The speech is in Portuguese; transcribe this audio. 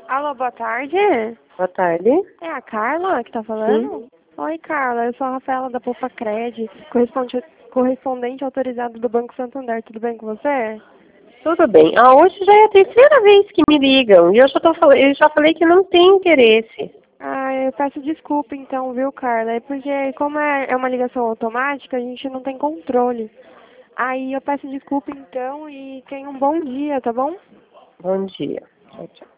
Alô, boa tarde. Boa tarde. É a Carla que tá falando? Sim. Oi, Carla. Eu sou a Rafaela da Poupa Cred, correspondente autorizado do Banco Santander. Tudo bem com você? Tudo bem. Hoje já é a terceira vez que me ligam e eu já falei que não tem interesse. Ah, eu peço desculpa então, viu, Carla? É porque como é uma ligação automática, a gente não tem controle. Aí eu peço desculpa então e tenha um bom dia, tá bom? Bom dia. Tchau, tchau.